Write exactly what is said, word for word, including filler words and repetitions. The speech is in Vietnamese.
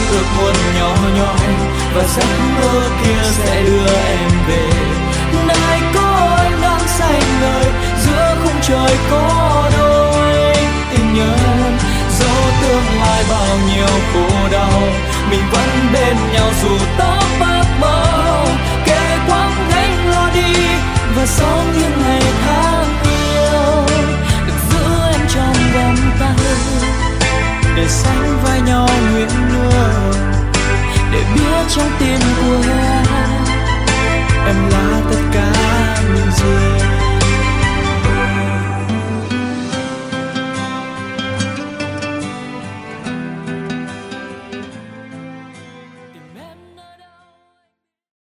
ước muốn nhỏ nhoi và giấc mơ kia sẽ đưa em về. Này có ánh nắng xanh ngời giữa khung trời có đôi tình nhân. Dẫu tương lai bao nhiêu khổ đau, mình vẫn bên nhau dù tóc bạc màu. Kể quãng gánh lo đi và sống những ngày tháng